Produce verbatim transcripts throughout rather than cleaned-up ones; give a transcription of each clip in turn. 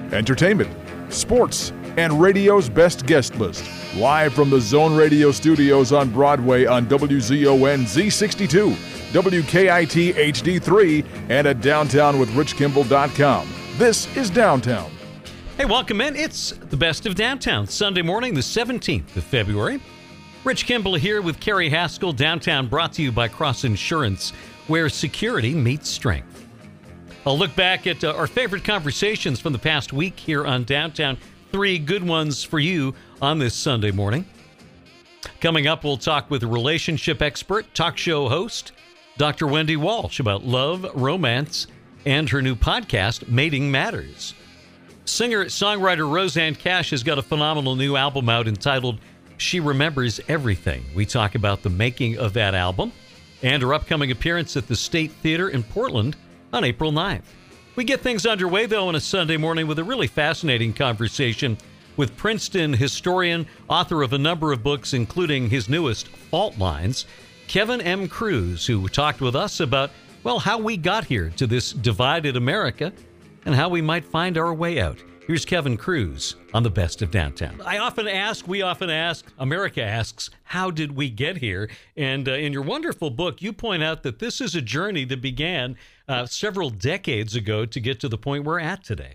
entertainment, sports, and radio's best guest list. Live from the Zone Radio studios on Broadway on W Z O N Z sixty-two, W K I T H D three, and at downtown with rich kimball dot com. This is Downtown. Hey, welcome in. It's the best of Downtown, Sunday morning, the seventeenth of February. Rich Kimball here with Carrie Haskell. Downtown brought to you by Cross Insurance, where security meets strength. I'll look back at uh, our favorite conversations from the past week here on Downtown. Three good ones for you on this Sunday morning. Coming up, we'll talk with a relationship expert, talk show host, Doctor Wendy Walsh, about love, romance, and her new podcast, Mating Matters. Singer-songwriter Rosanne Cash has got a phenomenal new album out entitled She Remembers Everything. We talk about the making of that album and her upcoming appearance at the State Theater in Portland on April ninth. We get things underway, though, on a Sunday morning with a really fascinating conversation with Princeton historian, author of a number of books, including his newest, Fault Lines, Kevin M. Kruse, who talked with us about, well, how we got here to this divided America and how we might find our way out. Here's Kevin Kruse on the best of Downtown. I often ask, we often ask, America asks, how did we get here? And uh, in your wonderful book, you point out that this is a journey that began uh, several decades ago to get to the point we're at today.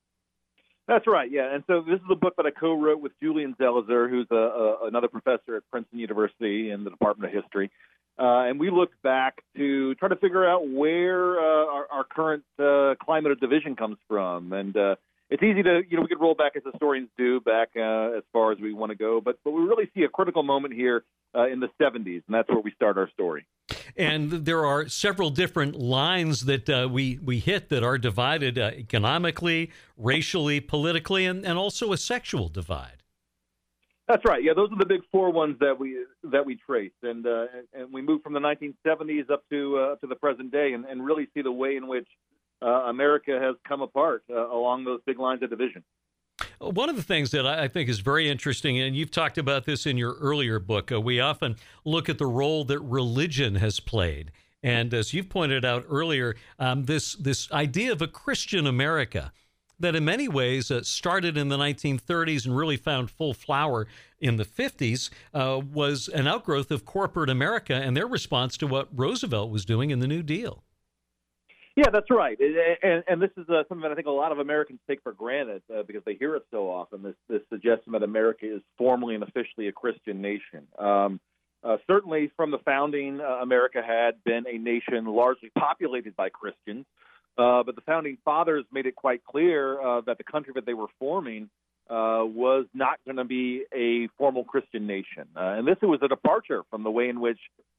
That's right, yeah. And so this is a book that I co-wrote with Julian Zelizer, who's a, a, another professor at Princeton University in the Department of History. Uh, and we looked back to try to figure out where uh, our, our current uh, climate of division comes from. And uh, it's easy to, you know, we could roll back as historians do back uh, as far as we want to go. But, but we really see a critical moment here uh, in the seventies, and that's where we start our story. And there are several different lines that uh, we, we hit that are divided uh, economically, racially, politically, and, and also a sexual divide. That's right. Yeah, those are the big four ones that we that we traced, and uh, and we moved from the nineteen seventies up to uh, to the present day, and, and really see the way in which uh, America has come apart uh, along those big lines of division. One of the things that I think is very interesting, and you've talked about this in your earlier book, uh, we often look at the role that religion has played, and as you've pointed out earlier, um, this this idea of a Christian America that in many ways uh, started in the nineteen thirties and really found full flower in the fifties, uh, was an outgrowth of corporate America and their response to what Roosevelt was doing in the New Deal. Yeah, that's right. And, and this is uh, something that I think a lot of Americans take for granted uh, because they hear it so often, this, this suggestion that America is formally and officially a Christian nation. Um, uh, certainly from the founding, uh, America had been a nation largely populated by Christians. Uh, but the founding fathers made it quite clear uh, that the country that they were forming uh, was not going to be a formal Christian nation. Uh, and this was a departure from the way in which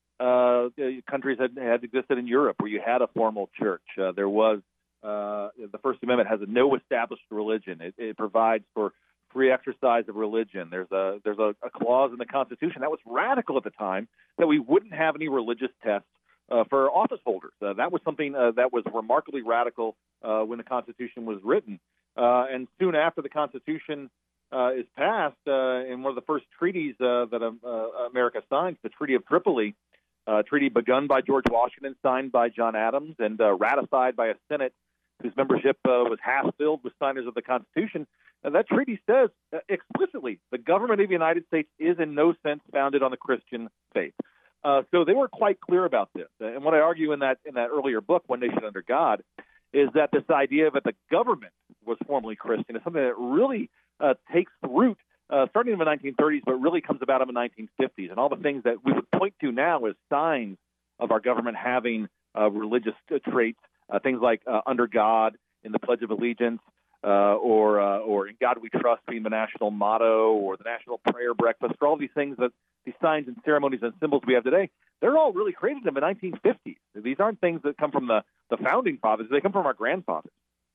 uh, countries had, had existed in Europe, where you had a formal church. Uh, there was uh, the First Amendment has a no established religion. It, it provides for free exercise of religion. There's a there's a, a clause in the Constitution that was radical at the time that we wouldn't have any religious tests Uh, for office holders. Uh, that was something uh, that was remarkably radical uh, when the Constitution was written. Uh, and soon after the Constitution uh, is passed, uh, in one of the first treaties uh, that uh, America signs, the Treaty of Tripoli, a treaty begun by George Washington, signed by John Adams, and uh, ratified by a Senate whose membership uh, was half filled with signers of the Constitution. And that treaty says uh, explicitly the government of the United States is in no sense founded on the Christian faith. Uh, so they were quite clear about this. And what I argue in that in that earlier book, One Nation Under God, is that this idea that the government was formally Christian is something that really uh, takes root uh, starting in the nineteen thirties, but really comes about in the nineteen fifties. And all the things that we would point to now as signs of our government having uh, religious traits, uh, things like uh, under God in the Pledge of Allegiance, uh, or uh, or in God We Trust being the national motto, or the national prayer breakfast, or all these things that these signs and ceremonies and symbols we have today, they're all really created in the nineteen fifties. These aren't things that come from the, the founding fathers. They come from our grandfathers.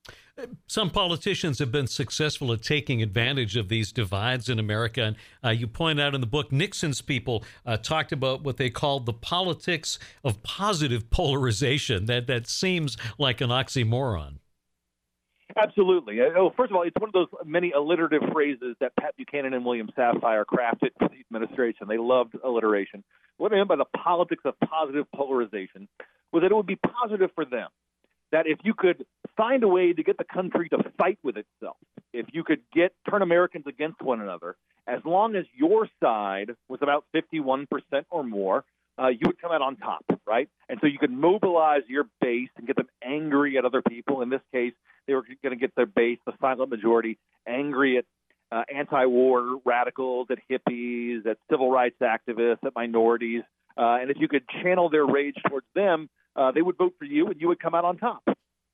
Some politicians have been successful at taking advantage of these divides in America. And uh, you point out in the book, Nixon's people uh, talked about what they called the politics of positive polarization. That, that seems like an oxymoron. Absolutely. Oh, first of all, it's one of those many alliterative phrases that Pat Buchanan and William Safire crafted for the administration. They loved alliteration. What I meant by the politics of positive polarization was that it would be positive for them, that if you could find a way to get the country to fight with itself, if you could get turn Americans against one another, as long as your side was about fifty-one percent or more, uh, you would come out on top, right? And so you could mobilize your base and get them angry at other people. In this case, they were going to get their base, the silent majority, angry at uh, anti-war radicals, at hippies, at civil rights activists, at minorities. Uh, and if you could channel their rage towards them, uh, they would vote for you and you would come out on top.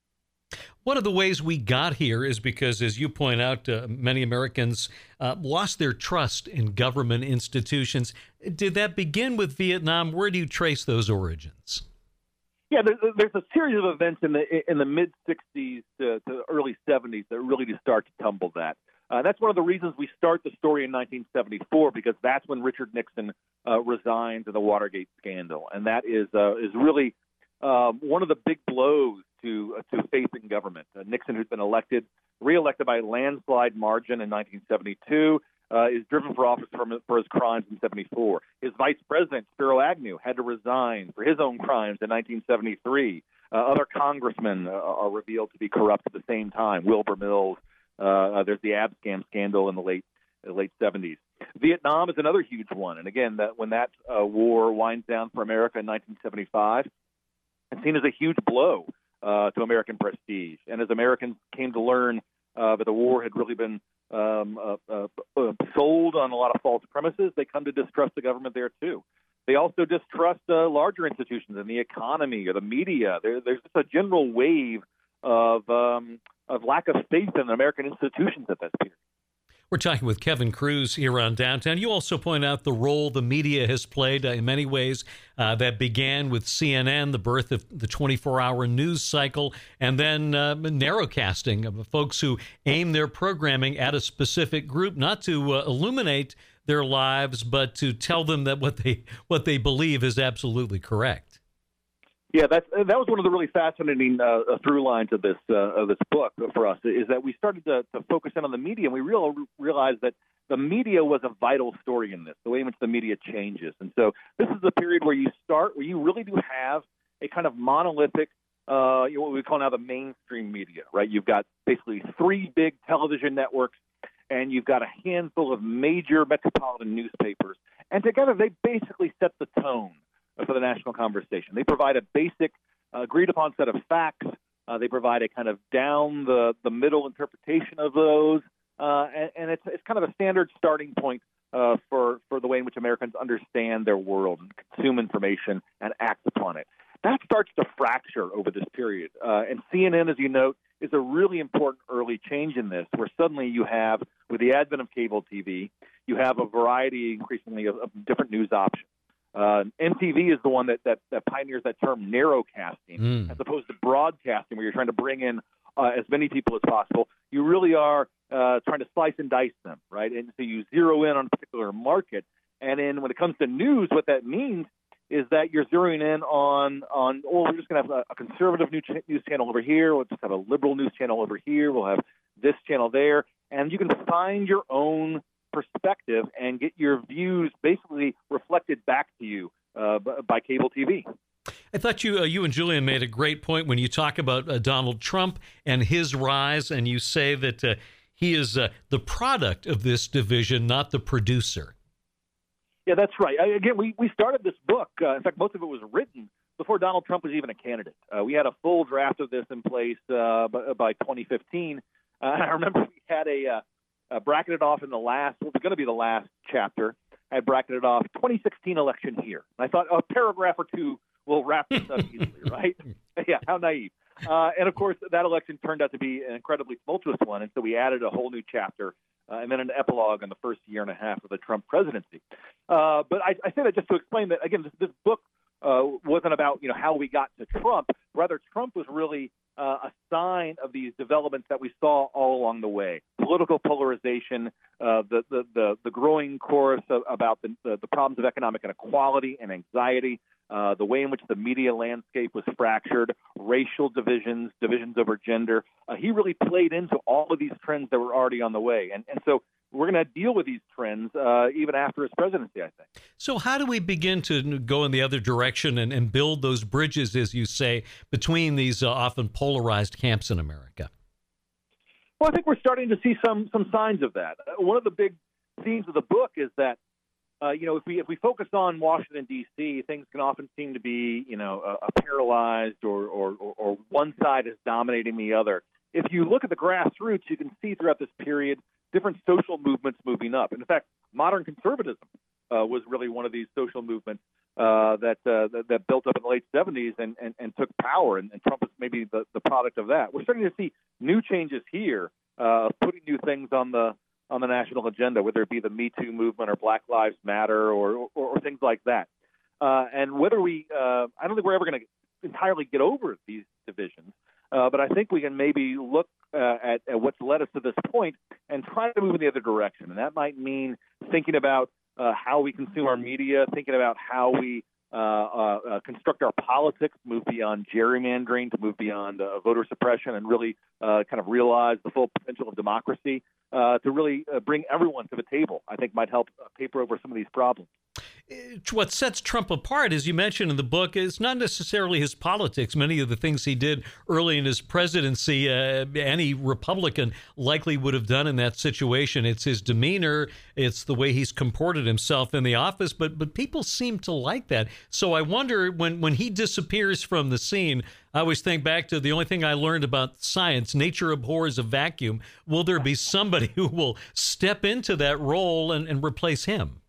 One of the ways we got here is because, as you point out, uh, many Americans uh, lost their trust in government institutions. Did that begin with Vietnam? Where do you trace those origins? Yeah, there's, there's a series of events in the in the mid sixties to, to early seventies that really do start to tumble that. Uh, that's one of the reasons we start the story in nineteen seventy-four, because that's when Richard Nixon uh, resigned in the Watergate scandal, and that is uh, is really um, one of the big blows to uh, to faith in government. Uh, Nixon, who's been elected, reelected by a landslide margin in nineteen seventy-two, uh, is driven for office for, for his crimes in seventy-four. His vice president, Spiro Agnew, had to resign for his own crimes in nineteen seventy-three. Uh, other congressmen uh, are revealed to be corrupt at the same time. Wilbur Mills. Uh, there's the Abscam scandal in the late the late seventies. Vietnam is another huge one, and again, that when that uh, war winds down for America in nineteen seventy-five, it's seen as a huge blow uh, to American prestige. And as Americans came to learn uh, that the war had really been um, uh, uh, uh, sold on a lot of false premises, they come to distrust the government there too. They also distrust uh, larger institutions in the economy or the media. There, there's just a general wave of um, of lack of faith in American institutions at this period. We're talking with Kevin Cruz here on Downtown. You also point out the role the media has played uh, in many ways. Uh, that began with C N N, the birth of the twenty-four hour news cycle, and then uh, narrowcasting of folks who aim their programming at a specific group, not to uh, illuminate their lives, but to tell them that what they what they believe is absolutely correct. Yeah, that's, that was one of the really fascinating uh, through lines of this uh, of this book for us, is that we started to, to focus in on the media, and we real, realized that the media was a vital story in this, the way in which the media changes. And so this is the period where you start, where you really do have a kind of monolithic, uh, you know, what we call now the mainstream media, right? You've got basically three big television networks, and you've got a handful of major metropolitan newspapers, and together they basically set the tone for the national conversation. They provide a basic, uh, agreed-upon set of facts. Uh, they provide a kind of down-the-the-middle interpretation of those, uh, and, and it's it's kind of a standard starting point uh, for, for the way in which Americans understand their world and consume information and act upon it. That starts to fracture over this period. Uh, and C N N, as you note, is a really important early change in this, where suddenly you have, with the advent of cable T V, you have a variety increasingly of, of different news options. Uh, M T V is the one that, that, that pioneers that term narrowcasting, mm. as opposed to broadcasting, where you're trying to bring in uh, as many people as possible. You really are uh, trying to slice and dice them, right? And so you zero in on a particular market. And then when it comes to news, what that means is that you're zeroing in on, on oh, we're just going to have a, a conservative news, ch- news channel over here. We'll just have a liberal news channel over here. We'll have this channel there. And you can find your own perspective and get your views basically reflected back to you uh, by cable T V. I thought you uh, you and Julian made a great point when you talk about uh, Donald Trump and his rise, and you say that uh, he is uh, the product of this division, not the producer. Yeah, that's right. I, again, we, we started this book. Uh, in fact, most of it was written before Donald Trump was even a candidate. Uh, we had a full draft of this in place uh, by, by twenty fifteen. Uh, I remember we had a uh, Uh, bracketed off in the last, what was going to be the last chapter. I had bracketed off twenty sixteen election here. And I thought a paragraph or two will wrap this up easily, right? Yeah, how naive. Uh, and, of course, that election turned out to be an incredibly tumultuous one, and so we added a whole new chapter uh, and then an epilogue on the first year and a half of the Trump presidency. Uh, but I, I say that just to explain that, again, this, this book uh, wasn't about, you know, how we got to Trump. Rather, Trump was really uh, a sign of these developments that we saw all along the way. Political polarization, uh, the, the, the, the growing chorus of, about the, the, the problems of economic inequality and anxiety, uh, the way in which the media landscape was fractured, racial divisions, divisions over gender. Uh, he really played into all of these trends that were already on the way. And, and so we're going to deal with these trends uh, even after his presidency, I think. So how do we begin to go in the other direction and, and build those bridges, as you say, between these uh, often polarized camps in America? Well, I think we're starting to see some some signs of that. Uh, one of the big themes of the book is that, uh, you know, if we if we focus on Washington, D C, things can often seem to be, you know, uh, paralyzed or, or, or, or one side is dominating the other. If you look at the grassroots, you can see throughout this period different social movements moving up. And in fact, modern conservatism uh, was really one of these social movements uh, that, uh, that that built up in the late seventies and, and, and took power, and, and Trump is maybe the, the product of that. We're starting to see new changes here, uh, putting new things on the on the national agenda, whether it be the Me Too movement or Black Lives Matter or or, or things like that. Uh, and whether we, uh, I don't think we're ever going to entirely get over these divisions, uh, but I think we can maybe look uh, at, at what's led us to this point and try to move in the other direction. And that might mean thinking about uh, how we consume our media, thinking about how we uh, uh, uh, construct our politics, move beyond gerrymandering to move beyond uh, voter suppression, and really uh, kind of realize the full potential of democracy uh, to really uh, bring everyone to the table, I think might help uh, paper over some of these problems. What sets Trump apart, as you mentioned in the book, is not necessarily his politics. Many of the things he did early in his presidency, uh, any Republican likely would have done in that situation. It's his demeanor. It's the way he's comported himself in the office. But but people seem to like that. So I wonder, when, when he disappears from the scene, I always think back to the only thing I learned about science: nature abhors a vacuum. Will there be somebody who will step into that role and, and replace him?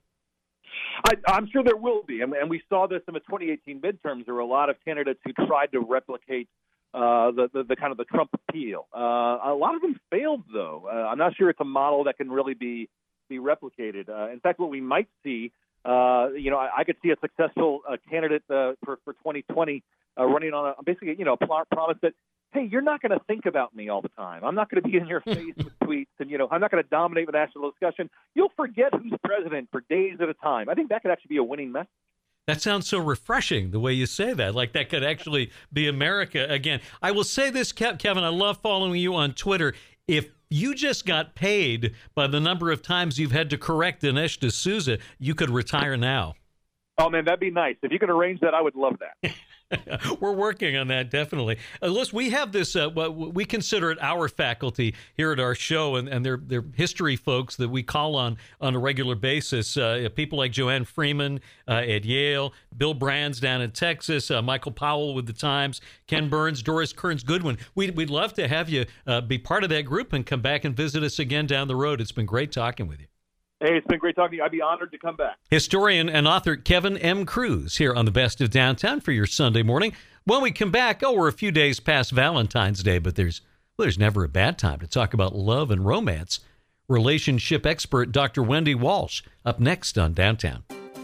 I, I'm sure there will be, and, and we saw this in the twenty eighteen midterms. There were a lot of candidates who tried to replicate uh, the, the the kind of the Trump appeal. Uh, a lot of them failed, though. Uh, I'm not sure it's a model that can really be be replicated. Uh, in fact, what we might see, uh, you know, I, I could see a successful uh, candidate uh, for for twenty twenty uh, running on a basically, you know, a promise that, hey, you're not going to think about me all the time. I'm not going to be in your face with tweets, and, you know, I'm not going to dominate the national discussion. You'll forget who's president for days at a time. I think that could actually be a winning message. That sounds so refreshing, the way you say that. Like that could actually be America again. I will say this, Kevin, I love following you on Twitter. If you just got paid by the number of times you've had to correct Dinesh D'Souza, you could retire now. Oh, man, that'd be nice. If you could arrange that, I would love that. We're working on that, definitely. Uh, listen, we have this, uh, we consider it our faculty here at our show, and, and they're, they're history folks that we call on on a regular basis. Uh, people like Joanne Freeman uh, at Yale, Bill Brands down in Texas, uh, Michael Powell with the Times, Ken Burns, Doris Kearns Goodwin. We'd, we'd love to have you uh, be part of that group and come back and visit us again down the road. It's been great talking with you. Hey, it's been great talking to you. I'd be honored to come back. Historian and author Kevin M. Kruse here on the Best of Downtown for your Sunday morning. When we come back, oh, we're a few days past Valentine's Day, but there's well, there's never a bad time to talk about love and romance. Relationship expert Doctor Wendy Walsh up next on Downtown.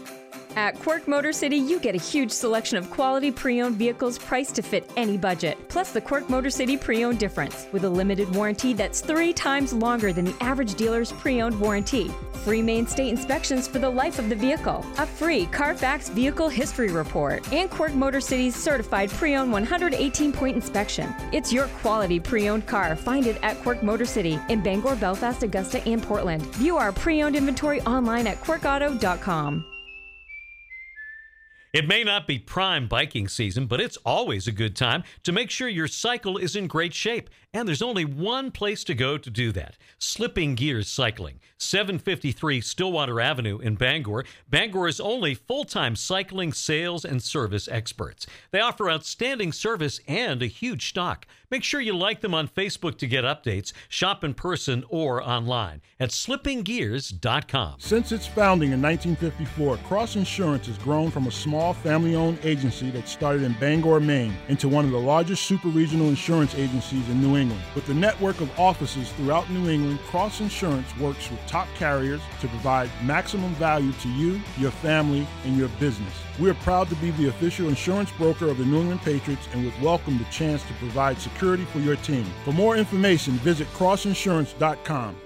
At Quirk Motor City, you get a huge selection of quality pre-owned vehicles priced to fit any budget. Plus the Quirk Motor City pre-owned difference with a limited warranty that's three times longer than the average dealer's pre-owned warranty. Free Maine State inspections for the life of the vehicle. A free Carfax Vehicle History Report. And Quirk Motor City's certified pre-owned one hundred eighteen point inspection. It's your quality pre-owned car. Find it at Quirk Motor City in Bangor, Belfast, Augusta, and Portland. View our pre-owned inventory online at quirk auto dot com. It may not be prime biking season, but it's always a good time to make sure your cycle is in great shape. And there's only one place to go to do that. Slipping Gears Cycling, seven fifty-three Stillwater Avenue in Bangor. Bangor's only full-time cycling sales and service experts. They offer outstanding service and a huge stock. Make sure you like them on Facebook to get updates, shop in person or online at slipping gears dot com. Since its founding in nineteen fifty-four, Cross Insurance has grown from a small family-owned agency that started in Bangor, Maine, into one of the largest super-regional insurance agencies in New England. With a network of offices throughout New England, Cross Insurance works with top carriers to provide maximum value to you, your family, and your business. We are proud to be the official insurance broker of the New England Patriots and would welcome the chance to provide security for your team. For more information, visit cross insurance dot com.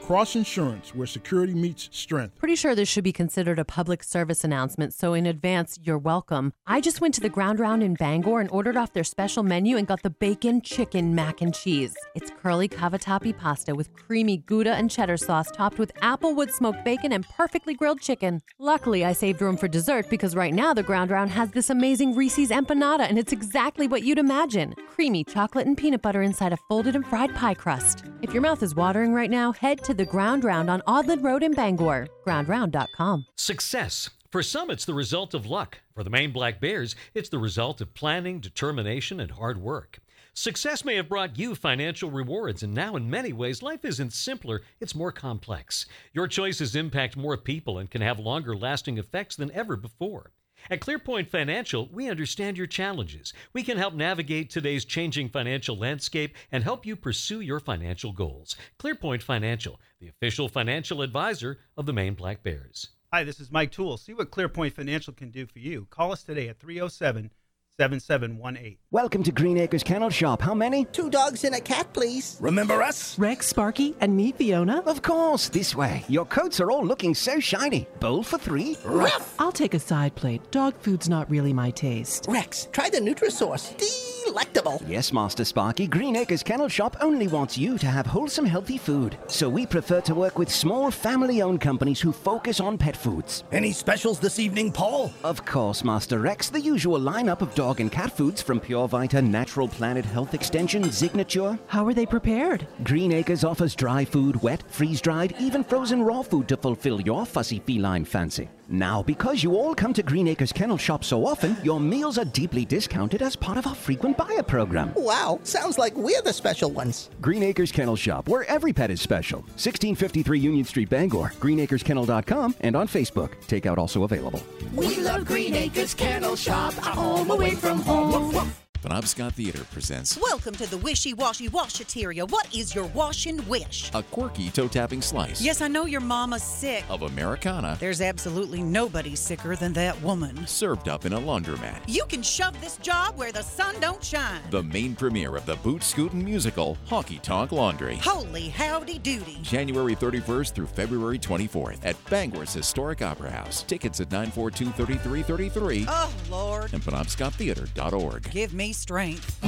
Cross Insurance, where security meets strength. Pretty sure this should be considered a public service announcement, so in advance, you're welcome. I just went to the Ground Round in Bangor and ordered off their special menu and got the bacon chicken mac and cheese. It's curly cavatappi pasta with creamy Gouda and cheddar sauce topped with applewood smoked bacon and perfectly grilled chicken. Luckily, I saved room for dessert because right now the Ground Round has this amazing Reese's empanada, and it's exactly what you'd imagine. Creamy chocolate and peanut butter inside a folded and fried pie crust. If your mouth is watering right now, head to the Ground Round on Audlin Road in Bangor. ground round dot com. Success. For some, it's the result of luck. For the Maine Black Bears, it's the result of planning, determination, and hard work. Success may have brought you financial rewards, and now in many ways, life isn't simpler, it's more complex. Your choices impact more people and can have longer lasting effects than ever before. At ClearPoint Financial, we understand your challenges. We can help navigate today's changing financial landscape and help you pursue your financial goals. ClearPoint Financial, the official financial advisor of the Maine Black Bears. Hi, this is Mike Toole. See what ClearPoint Financial can do for you. Call us today at three oh seven, seven seven one eight. Welcome to Green Acres Kennel Shop. How many? Two dogs and a cat, please. Remember us? Rex, Sparky, and me, Fiona. Of course, this way. Your coats are all looking so shiny. Bowl for three? Ruff! I'll take a side plate. Dog food's not really my taste. Rex, try the Nutrisource. Delectable. Yes, Master Sparky. Green Acres Kennel Shop only wants you to have wholesome, healthy food. So we prefer to work with small, family-owned companies who focus on pet foods. Any specials this evening, Paul? Of course, Master Rex. The usual lineup of dog and cat foods from Pure Vita, Natural Planet Health Extension, Signature. How are they prepared? Green Acres offers dry food, wet, freeze-dried, even frozen raw food to fulfill your fussy feline fancy. Now, because you all come to Green Acres Kennel Shop so often, your meals are deeply discounted as part of our frequent buyer program. Wow, sounds like we're the special ones. Green Acres Kennel Shop, where every pet is special. sixteen fifty-three Union Street, Bangor. green acres kennel dot com and on Facebook. Takeout also available. We love Green Acres Kennel Shop, a home away from home. Woof, woof. Penobscot Theater presents Welcome to the Wishy Washy Washateria. What is your wash and wish? a quirky toe-tapping slice Yes, I know your mama's sick. of Americana There's absolutely nobody sicker than that woman. served up in a laundromat. You can shove this job where the sun don't shine. The main premiere of the Boot Scootin' musical, Honky Tonk Laundry. Holy howdy doody. January thirty-first through February twenty-fourth at Bangor's Historic Opera House. Tickets at nine four two, three three three three Oh, Lord. and penobscot theater dot org. Give me strength.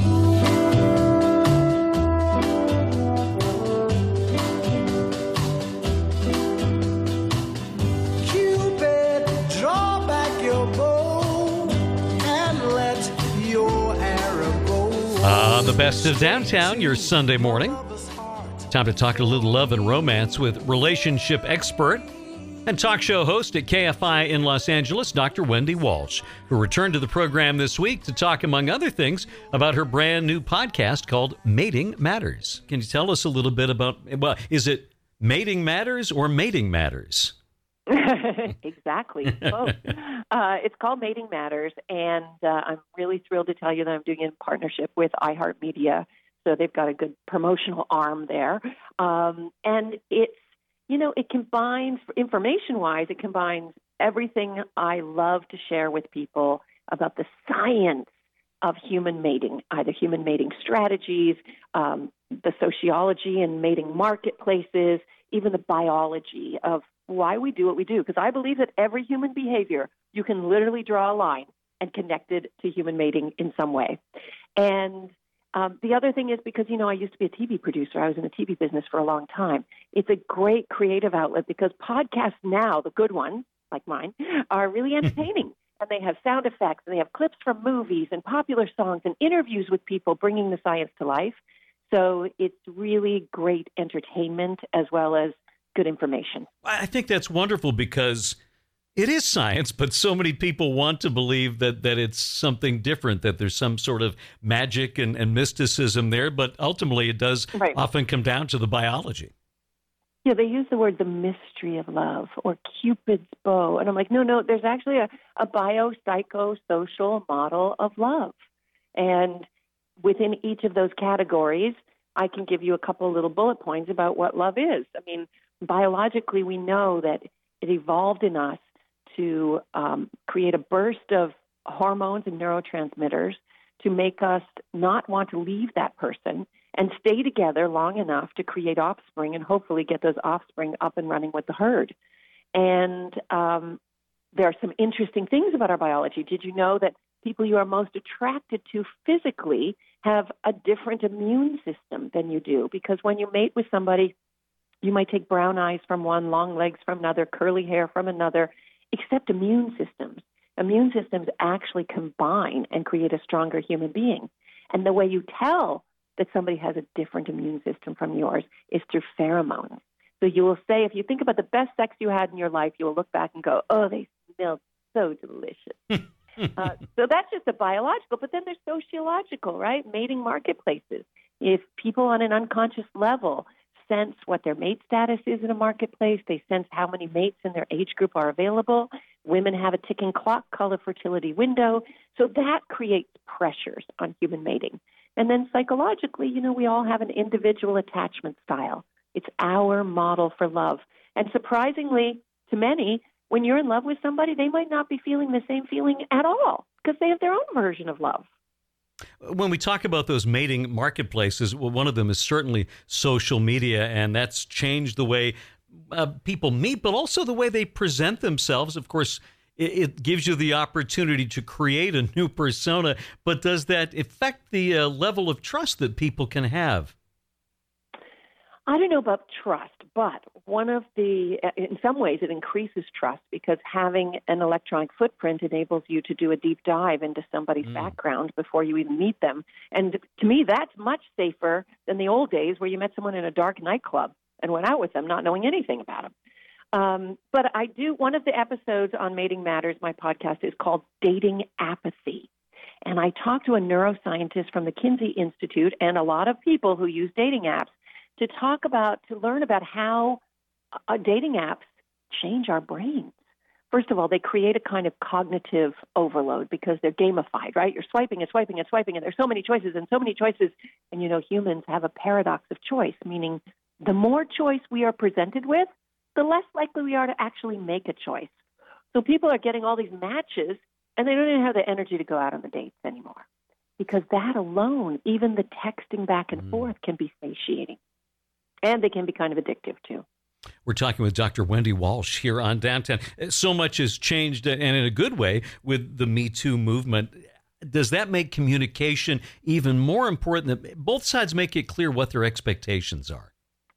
Cupid, draw back your bow and let your arrow go. Uh, the best of downtown, your Sunday morning. Time to talk a little love and romance with relationship expert and talk show host at K F I in Los Angeles, Doctor Wendy Walsh, who returned to the program this week to talk, among other things, about her brand new podcast called Mating Matters. Can you tell us a little bit about, well, is it Mating Matters or Mating Matters? Exactly. Both. uh, it's called Mating Matters, and uh, I'm really thrilled to tell you that I'm doing it in partnership with iHeartMedia. So they've got a good promotional arm there. Um, and it's, you know, it combines, information-wise, it combines everything I love to share with people about the science of human mating, either human mating strategies, um, the sociology and mating marketplaces, even the biology of why we do what we do. Because I believe that every human behavior, you can literally draw a line and connect it to human mating in some way. And Um, the other thing is because, you know, I used to be a T V producer. I was in the T V business for a long time. It's a great creative outlet because podcasts now, the good ones, like mine, are really entertaining. And they have sound effects, and they have clips from movies and popular songs and interviews with people bringing the science to life. So it's really great entertainment as well as good information. I think that's wonderful because it is science, but so many people want to believe that, that it's something different, that there's some sort of magic and, and mysticism there, but ultimately it does right. often come down to the biology. Yeah, they use the word the mystery of love or Cupid's bow. And I'm like, no, no, there's actually a, a biopsychosocial model of love. And within each of those categories, I can give you a couple of little bullet points about what love is. I mean, biologically, we know that it evolved in us to um, create a burst of hormones and neurotransmitters to make us not want to leave that person and stay together long enough to create offspring and hopefully get those offspring up and running with the herd. And um, there are some interesting things about our biology. Did you know that people you are most attracted to physically have a different immune system than you do? Because when you mate with somebody, you might take brown eyes from one, long legs from another, curly hair from another, except immune systems. Immune systems actually combine and create a stronger human being. And the way you tell that somebody has a different immune system from yours is through pheromones. So you will say, if you think about the best sex you had in your life, you will look back and go, oh, they smelled so delicious. uh, so that's just a biological, but then there's sociological, right? Mating marketplaces. If people on an unconscious level sense what their mate status is in a marketplace, they sense how many mates in their age group are available. Women have a ticking clock called a fertility window. So that creates pressures on human mating. And then psychologically, you know, we all have an individual attachment style. It's our model for love. And surprisingly, to many, when you're in love with somebody, they might not be feeling the same feeling at all because they have their own version of love. When we talk about those mating marketplaces, well, one of them is certainly social media, and that's changed the way uh, people meet, but also the way they present themselves. Of course, it, it gives you the opportunity to create a new persona, but does that affect the uh, level of trust that people can have? I don't know about trust, but one of the, in some ways, it increases trust because having an electronic footprint enables you to do a deep dive into somebody's mm. background before you even meet them. And to me, that's much safer than the old days where you met someone in a dark nightclub and went out with them not knowing anything about them. Um, but I do, one of the episodes on Mating Matters, my podcast, is called Dating Apathy. And I talked to a neuroscientist from the Kinsey Institute and a lot of people who use dating apps to talk about, to learn about how uh, dating apps change our brains. First of all, they create a kind of cognitive overload because they're gamified, right? You're swiping and swiping and swiping, and there's so many choices and so many choices. And, you know, humans have a paradox of choice, meaning the more choice we are presented with, the less likely we are to actually make a choice. So people are getting all these matches, and they don't even have the energy to go out on the dates anymore because that alone, even the texting back and mm. forth, can be satiating. And they can be kind of addictive, too. We're talking with Doctor Wendy Walsh here on Downtown. So much has changed, and in a good way, with the Me Too movement. Does that make communication even more important, that both sides make it clear what their expectations are?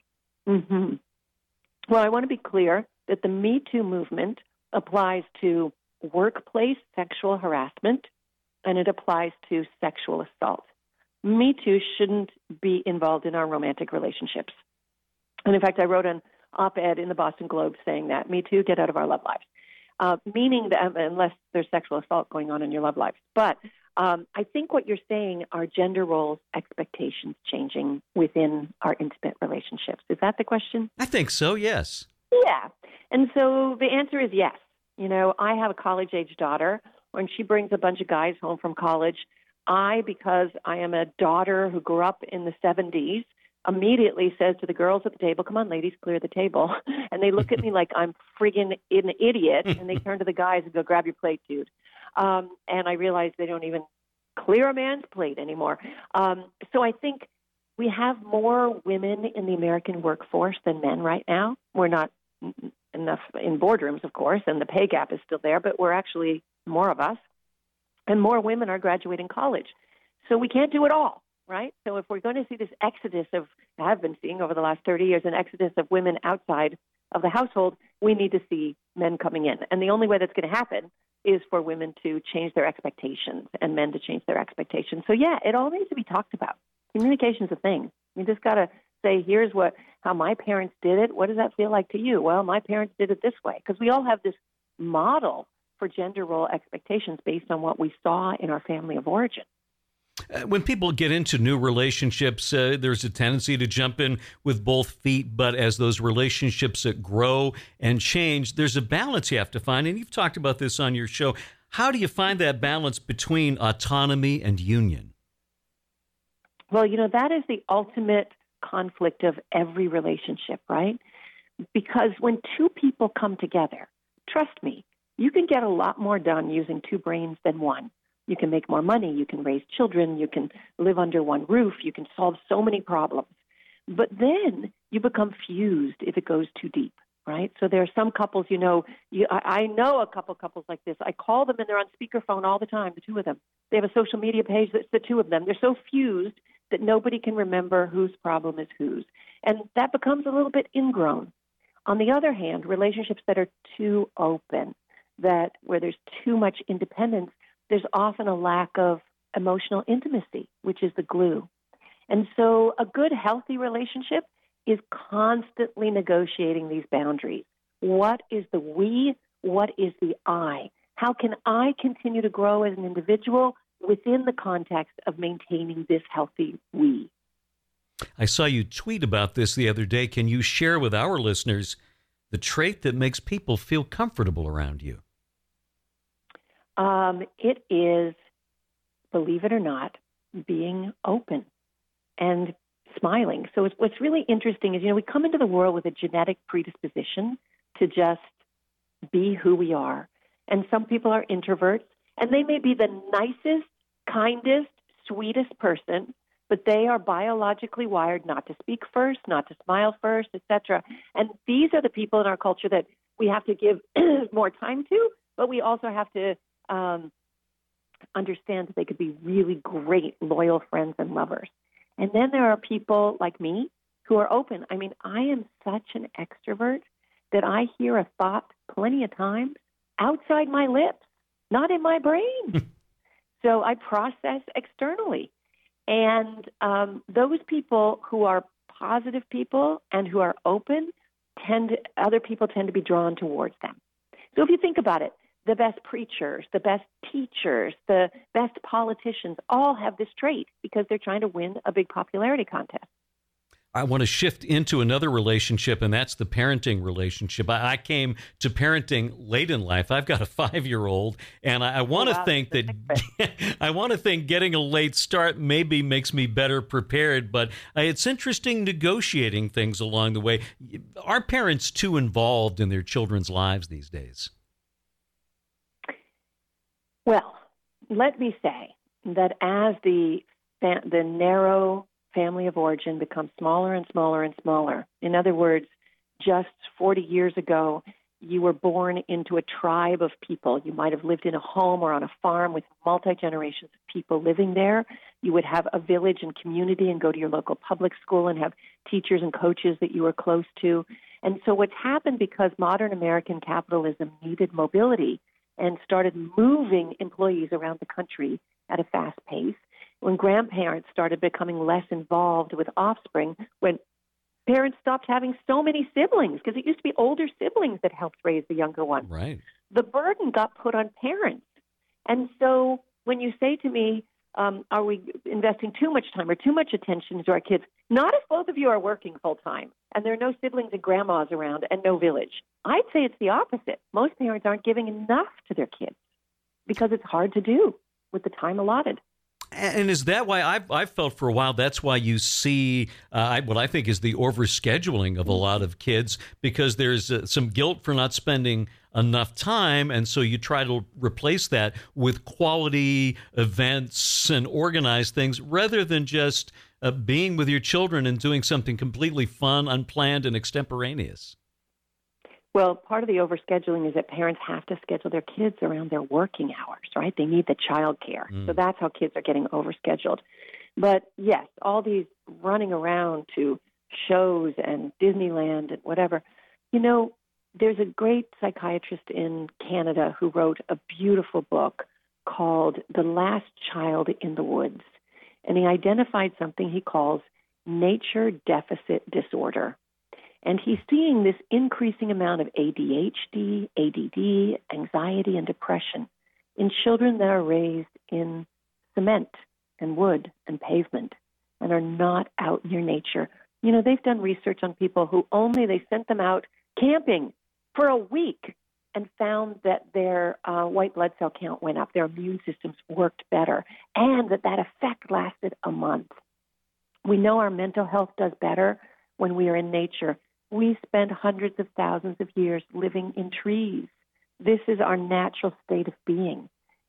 Mm-hmm. Well, I want to be clear that the Me Too movement applies to workplace sexual harassment, and it applies to sexual assault. Me Too shouldn't be involved in our romantic relationships. And in fact, I wrote an op-ed in the Boston Globe saying that, Me Too, get out of our love lives, uh, meaning that unless there's sexual assault going on in your love lives. But um, I think what you're saying are gender roles, expectations changing within our intimate relationships. Is that the question? I think so, yes. Yeah. And so the answer is yes. You know, I have a college-age daughter. When she brings a bunch of guys home from college, I, because I am a daughter who grew up in the seventies, immediately says to the girls at the table, come on, ladies, clear the table. And they look at me like I'm friggin' an idiot, and they turn to the guys and go, grab your plate, dude. Um, and I realize they don't even clear a man's plate anymore. Um, so I think we have more women in the American workforce than men right now. We're not enough in boardrooms, of course, and the pay gap is still there, but we're actually more of us. And more women are graduating college. So we can't do it all, right? So if we're going to see this exodus of, have been seeing over the last thirty years, an exodus of women outside of the household, we need to see men coming in. And the only way that's going to happen is for women to change their expectations and men to change their expectations. So yeah, it all needs to be talked about. Communication's a thing. You just got to say, here's what, how my parents did it. What does that feel like to you? Well, my parents did it this way. Because we all have this model for gender role expectations based on what we saw in our family of origin. Uh, when people get into new relationships, uh, there's a tendency to jump in with both feet. But as those relationships that grow and change, there's a balance you have to find. And you've talked about this on your show. How do you find that balance between autonomy and union? Well, you know, that is the ultimate conflict of every relationship, right? Because when two people come together, trust me, you can get a lot more done using two brains than one. You can make more money. You can raise children. You can live under one roof. You can solve so many problems. But then you become fused if it goes too deep, right? So there are some couples, you know, you, I, I know a couple couples like this. I call them and they're on speakerphone all the time, the two of them. They have a social media page that's the two of them. They're so fused that nobody can remember whose problem is whose. And that becomes a little bit ingrown. On the other hand, relationships that are too open, that where there's too much independence, there's often a lack of emotional intimacy, which is the glue. And so a good, healthy relationship is constantly negotiating these boundaries. What is the we? What is the I? How can I continue to grow as an individual within the context of maintaining this healthy we? I saw you tweet about this the other day. Can you share with our listeners the trait that makes people feel comfortable around you? Um, it is, believe it or not, being open and smiling. So it's, what's really interesting is, you know, we come into the world with a genetic predisposition to just be who we are. And some people are introverts, and they may be the nicest, kindest, sweetest person, but they are biologically wired not to speak first, not to smile first, et cetera. And these are the people in our culture that we have to give more time to, but we also have to um, understand that they could be really great, loyal friends and lovers. And then there are people like me who are open. I mean, I am such an extrovert that I hear a thought plenty of times outside my lips, not in my brain. So I process externally. And um, those people who are positive people and who are open, tend to, other people tend to be drawn towards them. So if you think about it, the best preachers, the best teachers, the best politicians all have this trait because they're trying to win a big popularity contest. I want to shift into another relationship, and that's the parenting relationship. I, I came to parenting late in life. I've got a five-year-old, and I, I want to wow, think that I want to think getting a late start maybe makes me better prepared. But uh, it's interesting negotiating things along the way. Are parents too involved in their children's lives these days? Well, let me say that as the the narrow family of origin becomes smaller and smaller and smaller. In other words, just forty years ago, you were born into a tribe of people. You might have lived in a home or on a farm with multi-generations of people living there. You would have a village and community and go to your local public school and have teachers and coaches that you were close to. And so what's happened because modern American capitalism needed mobility and started moving employees around the country at a fast pace, when grandparents started becoming less involved with offspring, when parents stopped having so many siblings, because it used to be older siblings that helped raise the younger ones. Right. The burden got put on parents. And so when you say to me, um, are we investing too much time or too much attention to our kids? Not if both of you are working full time and there are no siblings and grandmas around and no village. I'd say it's the opposite. Most parents aren't giving enough to their kids because it's hard to do with the time allotted. And is that why I've, I've felt for a while that's why you see uh, what I think is the overscheduling of a lot of kids, because there's uh, some guilt for not spending enough time, and so you try to replace that with quality events and organized things rather than just uh, being with your children and doing something completely fun, unplanned, and extemporaneous. Well, part of the overscheduling is that parents have to schedule their kids around their working hours, right? They need the child care. Mm. So that's how kids are getting overscheduled. But yes, all these running around to shows and Disneyland and whatever. You know, there's a great psychiatrist in Canada who wrote a beautiful book called The Last Child in the Woods. And he identified something he calls nature deficit disorder. And he's seeing this increasing amount of A D H D, A D D, anxiety, and depression in children that are raised in cement and wood and pavement and are not out near nature. You know, they've done research on people who only they sent them out camping for a week and found that their uh, white blood cell count went up, their immune systems worked better, and that that effect lasted a month. We know our mental health does better when we are in nature. We spend hundreds of thousands of years living in trees. This is our natural state of being.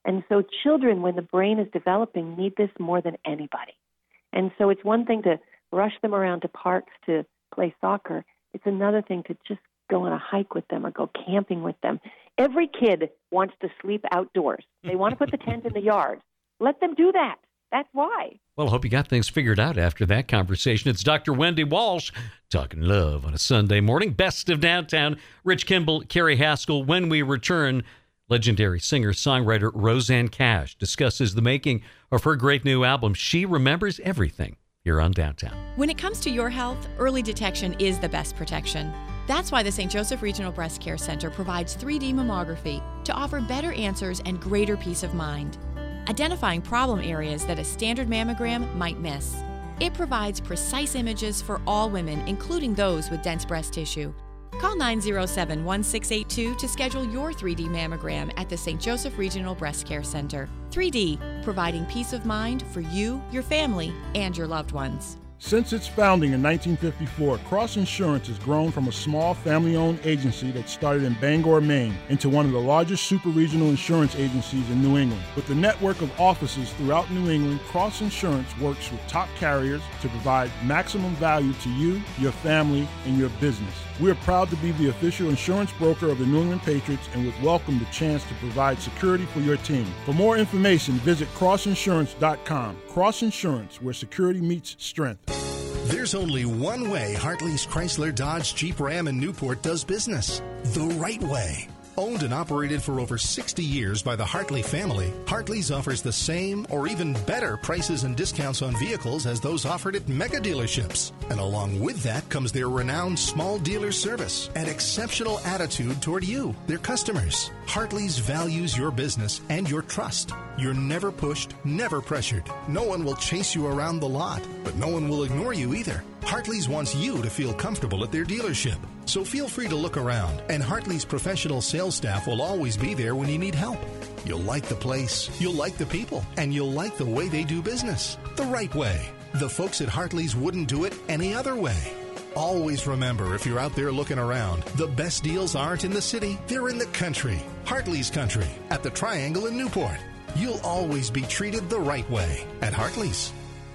And so children, when the brain is developing, need this more than anybody. And so it's one thing to rush them around to parks to play soccer. It's another thing to just go on a hike with them or go camping with them. Every kid wants to sleep outdoors. They want to put the tent in the yard. Let them do that. That's why. Well, I hope you got things figured out after that conversation. It's Doctor Wendy Walsh talking love on a Sunday morning. Best of Downtown. Rich Kimball, Carrie Haskell. When we return, legendary singer-songwriter Rosanne Cash discusses the making of her great new album, She Remembers Everything, here on Downtown. When it comes to your health, early detection is the best protection. That's why the Saint Joseph Regional Breast Care Center provides three D mammography to offer better answers and greater peace of mind, identifying problem areas that a standard mammogram might miss. It provides precise images for all women, including those with dense breast tissue. Call nine zero seven, one six eight two to schedule your three D mammogram at the Saint Joseph Regional Breast Care Center. three D, providing peace of mind for you, your family, and your loved ones. Since its founding in nineteen fifty-four, Cross Insurance has grown from a small family-owned agency that started in Bangor, Maine, into one of the largest super-regional insurance agencies in New England. With the network of offices throughout New England, Cross Insurance works with top carriers to provide maximum value to you, your family, and your business. We are proud to be the official insurance broker of the New England Patriots and would welcome the chance to provide security for your team. For more information, visit cross insurance dot com. Cross Insurance, where security meets strength. There's only one way Hartley's Chrysler Dodge Jeep Ram in Newport does business. The right way. Owned and operated for over sixty years by the Hartley family, Hartley's offers the same or even better prices and discounts on vehicles as those offered at mega dealerships. And along with that comes their renowned small dealer service and exceptional attitude toward you, their customers. Hartley's values your business and your trust. You're never pushed, never pressured. No one will chase you around the lot, but no one will ignore you either. Hartley's wants you to feel comfortable at their dealership. So feel free to look around, and Hartley's professional sales staff will always be there when you need help. You'll like the place, you'll like the people, and you'll like the way they do business. The right way. The folks at Hartley's wouldn't do it any other way. Always remember, if you're out there looking around, the best deals aren't in the city, they're in the country. Hartley's Country at the Triangle in Newport. You'll always be treated the right way at Hartley's.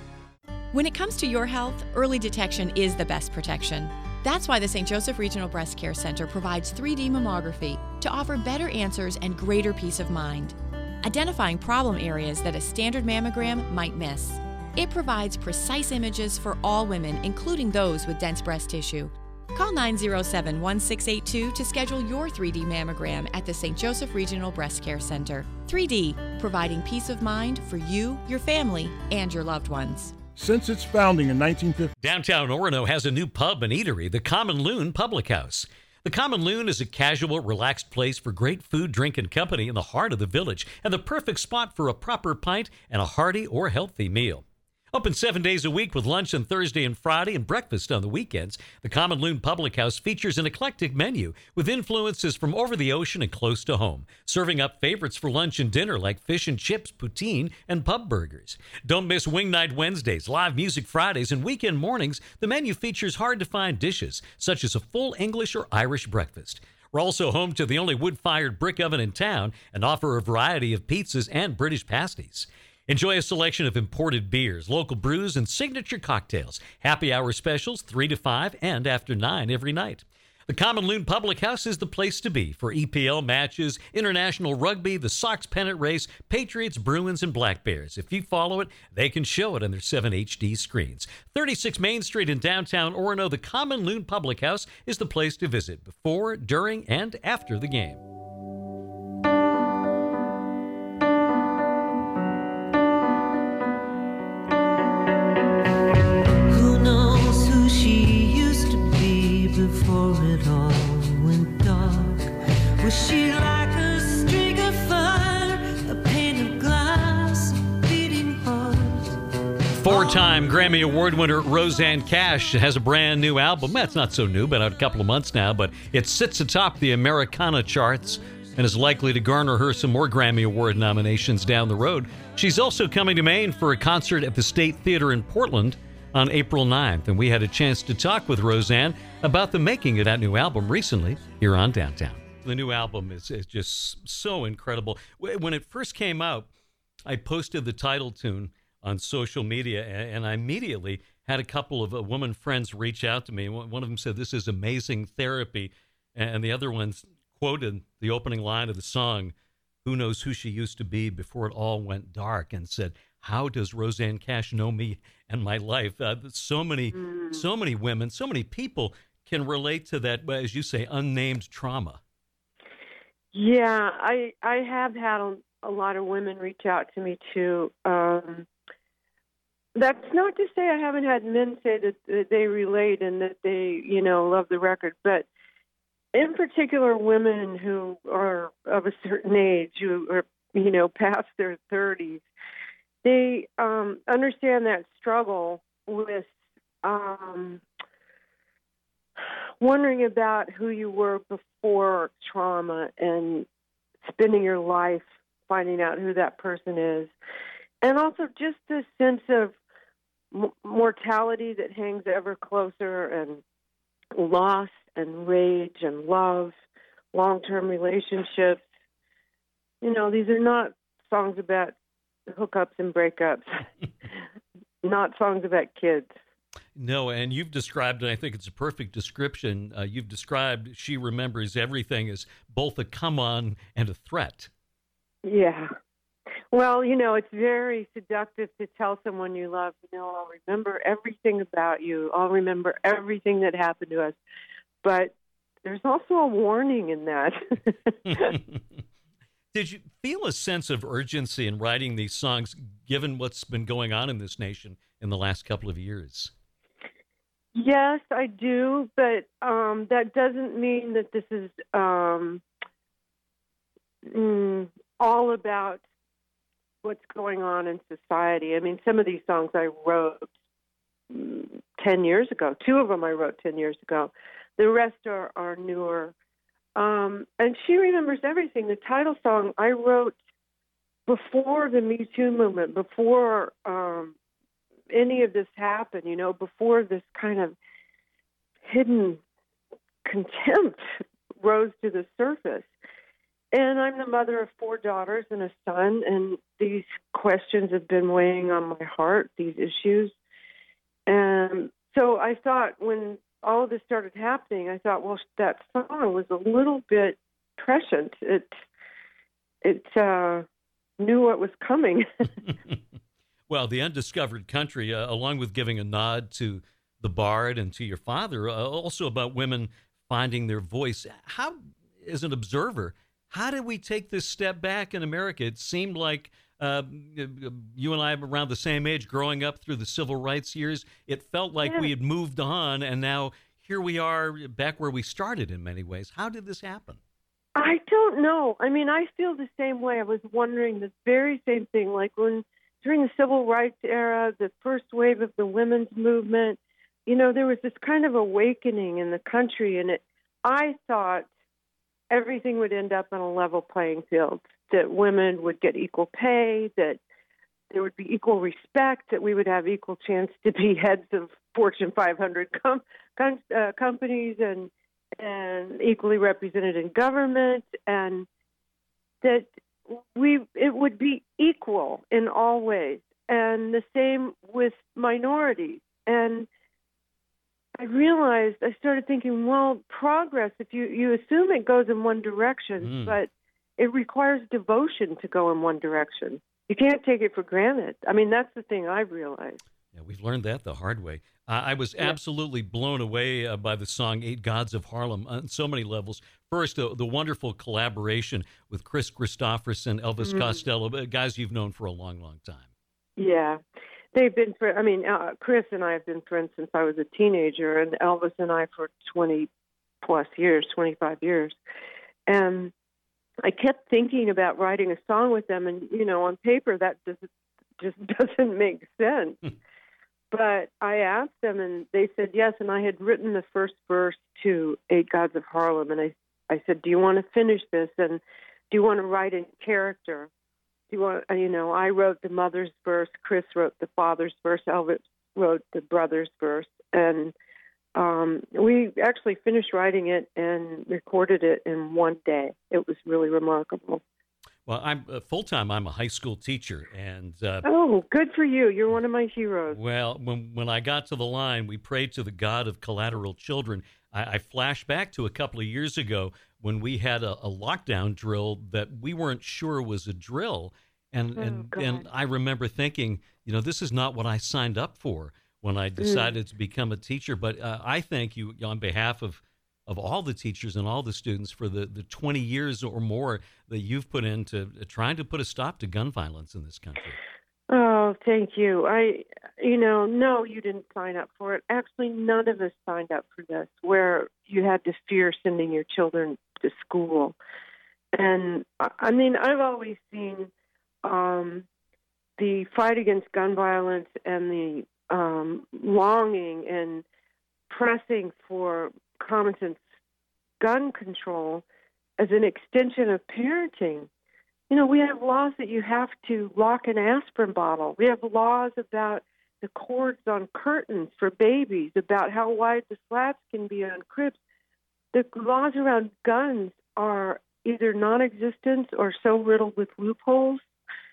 When it comes to your health, early detection is the best protection. That's why the Saint Joseph Regional Breast Care Center provides three D mammography to offer better answers and greater peace of mind, identifying problem areas that a standard mammogram might miss. It provides precise images for all women, including those with dense breast tissue. Call nine zero seven, one six eight two to schedule your three D mammogram at the Saint Joseph Regional Breast Care Center. three D, providing peace of mind for you, your family, and your loved ones. Since its founding in nineteen fifty, Downtown Orono has a new pub and eatery, the Common Loon Public House. The Common Loon is a casual, relaxed place for great food, drink, and company in the heart of the village, and the perfect spot for a proper pint and a hearty or healthy meal. Open seven days a week with lunch on Thursday and Friday and breakfast on the weekends, the Common Loon Public House features an eclectic menu with influences from over the ocean and close to home, serving up favorites for lunch and dinner like fish and chips, poutine, and pub burgers. Don't miss Wing Night Wednesdays, live music Fridays, and weekend mornings. The menu features hard-to-find dishes, such as a full English or Irish breakfast. We're also home to the only wood-fired brick oven in town and offer a variety of pizzas and British pasties. Enjoy a selection of imported beers, local brews, and signature cocktails. Happy hour specials, three to five and after nine every night. The Common Loon Public House is the place to be for E P L matches, international rugby, the Sox pennant race, Patriots, Bruins, and Black Bears. If you follow it, they can show it on their seven H D screens. thirty-six Main Street in downtown Orono, the Common Loon Public House is the place to visit before, during, and after the game. Before it all went dark, was she like a streak of fire, a pane of glass, a beating heart? Four-time Grammy Award winner Rosanne Cash has a brand new album. That's not so new, been out a couple of months now, but it sits atop the Americana charts and is likely to garner her some more Grammy Award nominations down the road. She's also coming to Maine for a concert at the State Theater in Portland on April ninth, and we had a chance to talk with Rosanne about the making of that new album recently here on Downtown. The new album is, is just so incredible. When it first came out, I posted the title tune on social media, and I immediately had a couple of uh, woman friends reach out to me. One of them said, "This is amazing therapy." And the other ones quoted the opening line of the song, "Who knows who she used to be before it all went dark," and said, "How does Rosanne Cash know me and my life?" Uh, so many, mm. so many women, so many people can relate to that, as you say, unnamed trauma. Yeah, I I have had a, a lot of women reach out to me too. Um, that's not to say I haven't had men say that, that they relate and that they, you know, love the record, but in particular, women who are of a certain age, who are, you know, past their thirties, they um, understand that struggle with um, wondering about who you were before trauma and spending your life finding out who that person is. And also just this sense of m- mortality that hangs ever closer, and loss and rage and love, long-term relationships. You know, these are not songs about hookups and breakups, not songs about kids. No, and you've described, and I think it's a perfect description, uh, you've described She Remembers Everything as both a come-on and a threat. Yeah. Well, you know, it's very seductive to tell someone you love, you know, I'll remember everything about you. I'll remember everything that happened to us. But there's also a warning in that. Did you feel a sense of urgency in writing these songs, given what's been going on in this nation in the last couple of years? Yes, I do, but um, that doesn't mean that this is um, mm, all about what's going on in society. I mean, some of these songs I wrote mm, ten years ago. Two of them I wrote ten years ago. The rest are, are newer. Um, and She Remembers Everything, the title song, I wrote before the Me Too movement, before um, any of this happened, you know, before this kind of hidden contempt rose to the surface. And I'm the mother of four daughters and a son, and these questions have been weighing on my heart, these issues. And so I thought when all of this started happening, I thought, well, that song was a little bit prescient. It, it uh, knew what was coming. Well, The Undiscovered Country, uh, along with giving a nod to the Bard and to your father, uh, also about women finding their voice. How, as an observer, how did we take this step back in America? It seemed like uh, you and I are around the same age, growing up through the civil rights years. It felt like yeah. we had moved on, and now here we are back where we started in many ways. How did this happen? I don't know. I mean, I feel the same way. I was wondering the very same thing, like when during the civil rights era, the first wave of the women's movement, you know, there was this kind of awakening in the country, and it, I thought everything would end up on a level playing field, that women would get equal pay, that there would be equal respect, that we would have equal chance to be heads of Fortune five hundred com- com- uh, companies and and equally represented in government, and that we it would be equal in all ways, and the same with minorities. And I realized, I started thinking, well, progress, if you, you assume it goes in one direction, mm. but it requires devotion to go in one direction. You can't take it for granted. I mean, that's the thing I've realized. Yeah, we've learned that the hard way. Uh, I was absolutely blown away uh, by the song Eight Gods of Harlem on so many levels. First, uh, the wonderful collaboration with Chris Christopherson, Elvis mm-hmm. Costello, guys you've known for a long, long time. Yeah. They've been, fr- I mean, uh, Chris and I have been friends since I was a teenager, and Elvis and I for twenty plus years, twenty-five years. And I kept thinking about writing a song with them, and, you know, on paper that just, just doesn't make sense. But I asked them, and they said yes, and I had written the first verse to Eight Gods of Harlem, and I, I said, do you want to finish this, and do you want to write in character? Do you want, you know, I wrote the mother's verse, Chris wrote the father's verse, Elvis wrote the brother's verse, and um, we actually finished writing it and recorded it in one day. It was really remarkable. Well, I'm uh, full time. I'm a high school teacher, and uh, oh, good for you! You're one of my heroes. Well, when when I got to the line, we prayed to the God of collateral children. I, I flashed back to a couple of years ago when we had a, a lockdown drill that we weren't sure was a drill, and oh, and God. and I remember thinking, you know, this is not what I signed up for when I decided mm. to become a teacher. But uh, I thank you on behalf of. of all the teachers and all the students for the, the twenty years or more that you've put into uh, trying to put a stop to gun violence in this country. Oh, thank you. I, you know, no, you didn't sign up for it. Actually, none of us signed up for this, where you had to fear sending your children to school. And, I mean, I've always seen um, the fight against gun violence and the um, longing and pressing for common sense gun control as an extension of parenting. You know, we have laws that you have to lock an aspirin bottle. We have laws about the cords on curtains for babies, about how wide the slats can be on cribs. The laws around guns are either non-existent or so riddled with loopholes,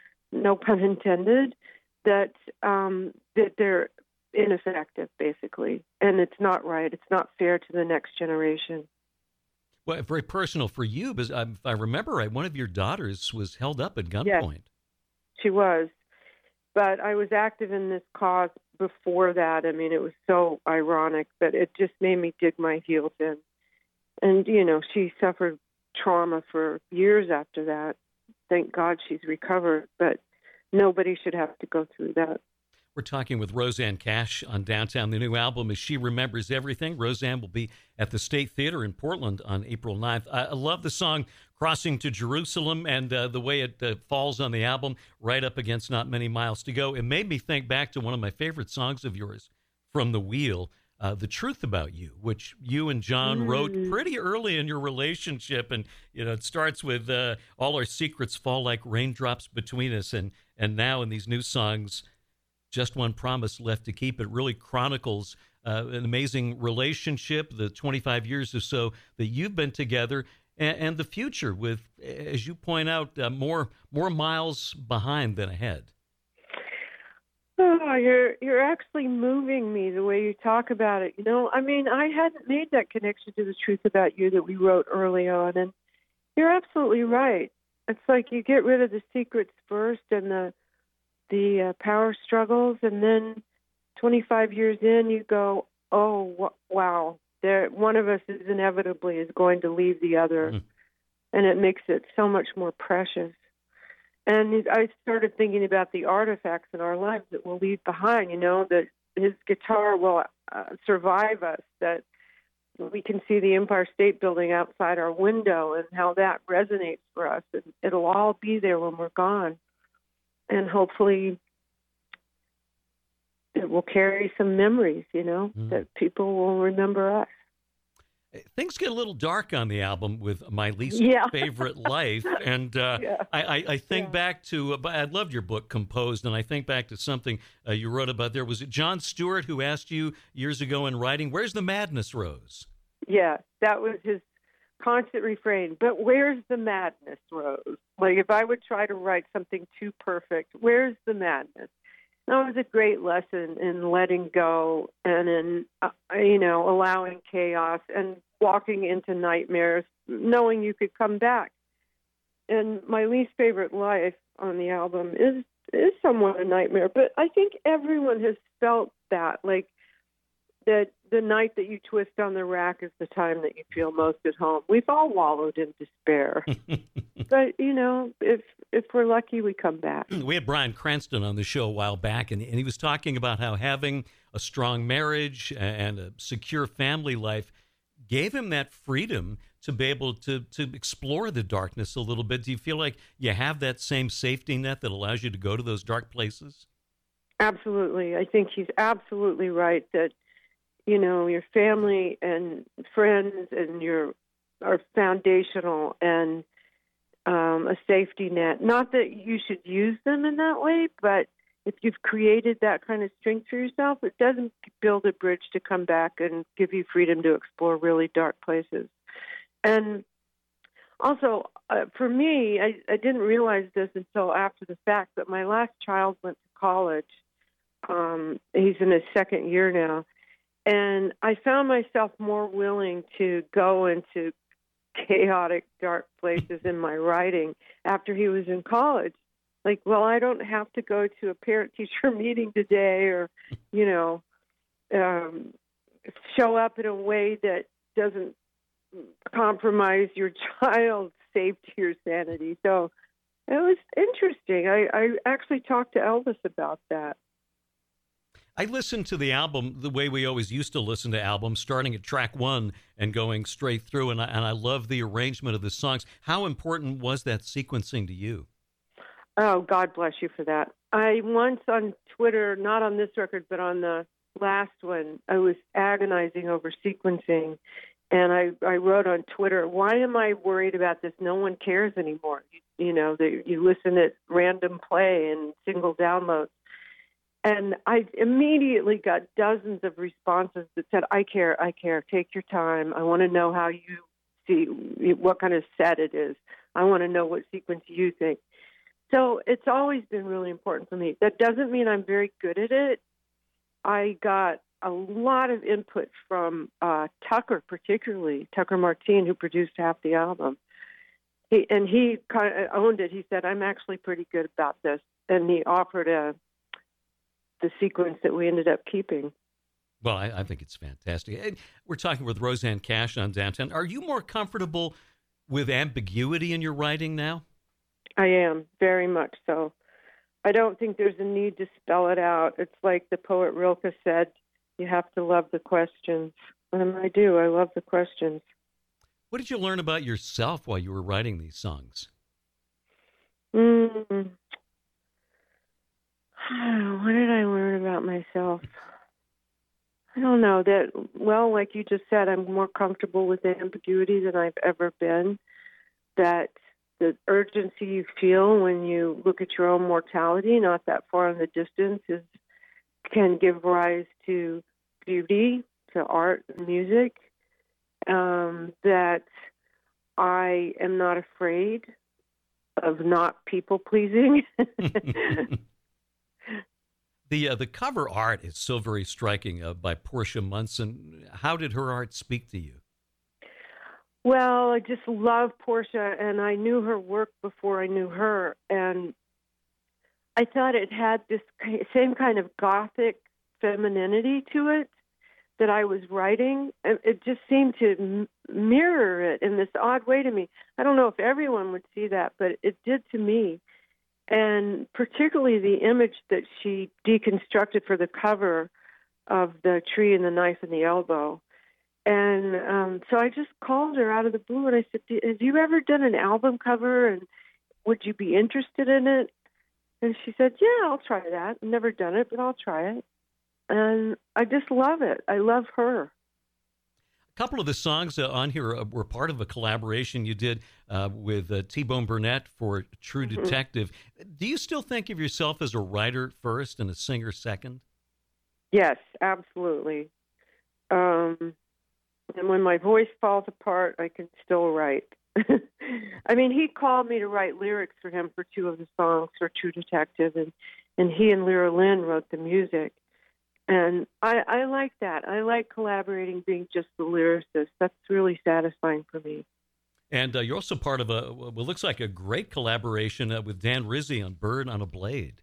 no pun intended, that um, that they're ineffective, basically. And it's not right. It's not fair to the next generation. Well, very personal for you, because I, if I remember right, one of your daughters was held up at gunpoint. Yes, she was. But I was active in this cause before that. I mean, it was so ironic, but it just made me dig my heels in. And, you know, she suffered trauma for years after that. Thank God she's recovered, but nobody should have to go through that. We're talking with Rosanne Cash on Downtown. The new album is She Remembers Everything. Rosanne will be at the State Theater in Portland on April ninth. I love the song Crossing to Jerusalem and uh, the way it uh, falls on the album, right up against Not Many Miles to Go. It made me think back to one of my favorite songs of yours, From the Wheel, uh, The Truth About You, which you and John mm. wrote pretty early in your relationship. And, you know, it starts with uh, all our secrets fall like raindrops between us. And, and now in these new songs, Just One Promise Left to Keep. It really chronicles uh, an amazing relationship, the twenty-five years or so that you've been together, and, and the future with, as you point out, uh, more more miles behind than ahead. Oh, you're you're actually moving me the way you talk about it. You know, I mean, I hadn't made that connection to The Truth About You that we wrote early on, and you're absolutely right. It's like you get rid of the secrets first and the the uh, power struggles, and then twenty-five years in, you go, oh, wh- wow, there, one of us is inevitably is going to leave the other, mm. and it makes it so much more precious. And I started thinking about the artifacts in our lives that we'll leave behind, you know, that his guitar will uh, survive us, that we can see the Empire State Building outside our window and how that resonates for us. And it'll all be there when we're gone. And hopefully it will carry some memories, you know, mm. that people will remember us. Things get a little dark on the album with My Least yeah. Favorite Life. And uh, yeah. I, I, I think yeah. back to, uh, I loved your book, Composed, and I think back to something uh, you wrote about there. Was it John Stewart who asked you years ago in writing, where's the madness, Rose? Yeah, that was his constant refrain. But where's the madness, Rose? Like, if I would try to write something too perfect, where's the madness? That was a great lesson in letting go and in, uh, you know, allowing chaos and walking into nightmares, knowing you could come back. And My Least Favorite Life on the album is is somewhat a nightmare, but I think everyone has felt that, like that the night that you twist on the rack is the time that you feel most at home. We've all wallowed in despair. But, you know, if if we're lucky, we come back. We had Bryan Cranston on the show a while back, and, and he was talking about how having a strong marriage and a secure family life gave him that freedom to be able to, to explore the darkness a little bit. Do you feel like you have that same safety net that allows you to go to those dark places? Absolutely. I think he's absolutely right that, you know, your family and friends and your are foundational and um, a safety net. Not that you should use them in that way, but if you've created that kind of strength for yourself, it doesn't build a bridge to come back and give you freedom to explore really dark places. And also, uh, for me, I, I didn't realize this until after the fact, but my last child went to college. Um, he's in his second year now. And I found myself more willing to go into chaotic, dark places in my writing after he was in college. Like, well, I don't have to go to a parent-teacher meeting today or, you know, um, show up in a way that doesn't compromise your child's safety or sanity. So it was interesting. I, I actually talked to Elvis about that. I listened to the album the way we always used to listen to albums, starting at track one and going straight through, and I, and I love the arrangement of the songs. How important was that sequencing to you? Oh, God bless you for that. I once on Twitter, not on this record, but on the last one, I was agonizing over sequencing, and I, I wrote on Twitter, why am I worried about this? No one cares anymore. You, you know, they, you listen at random play and single downloads. And I immediately got dozens of responses that said, I care, I care, take your time. I want to know how you see, what kind of set it is. I want to know what sequence you think. So it's always been really important for me. That doesn't mean I'm very good at it. I got a lot of input from uh, Tucker, particularly, Tucker Martine, who produced half the album. He, and he kind of owned it. He said, I'm actually pretty good about this. And he offered a the sequence that we ended up keeping. Well, I, I think it's fantastic. And we're talking with Rosanne Cash on Downtown. Are you more comfortable with ambiguity in your writing now? I am, very much so. I don't think there's a need to spell it out. It's like the poet Rilke said, you have to love the questions. And I do. I love the questions. What did you learn about yourself while you were writing these songs? Mm. What did I learn about myself? I don't know. That, well, like you just said, I'm more comfortable with ambiguity than I've ever been. That the urgency you feel when you look at your own mortality, not that far in the distance, is can give rise to beauty, to art and music. Um, that I am not afraid of not people pleasing. The uh, the cover art is so very striking uh, by Portia Munson. How did her art speak to you? Well, I just love Portia, and I knew her work before I knew her, and I thought it had this same kind of gothic femininity to it that I was writing. It just seemed to mirror it in this odd way to me. I don't know if everyone would see that, but it did to me. And particularly the image that she deconstructed for the cover of the tree and the knife and the elbow. And um, so I just called her out of the blue and I said, have you ever done an album cover and would you be interested in it? And she said, yeah, I'll try that. I've never done it, but I'll try it. And I just love it. I love her. A couple of the songs uh, on here uh, were part of a collaboration you did uh, with uh, T-Bone Burnett for True Mm-hmm. Detective. Do you still think of yourself as a writer first and a singer second? Yes, absolutely. Um, and when my voice falls apart, I can still write. I mean, he called me to write lyrics for him for two of the songs for True Detective, and, and he and Lyra Lynn wrote the music. And I, I like that. I like collaborating, being just the lyricist. That's really satisfying for me. And uh, you're also part of a, what looks like a great collaboration uh, with Dan Rizzi on Bird on a Blade.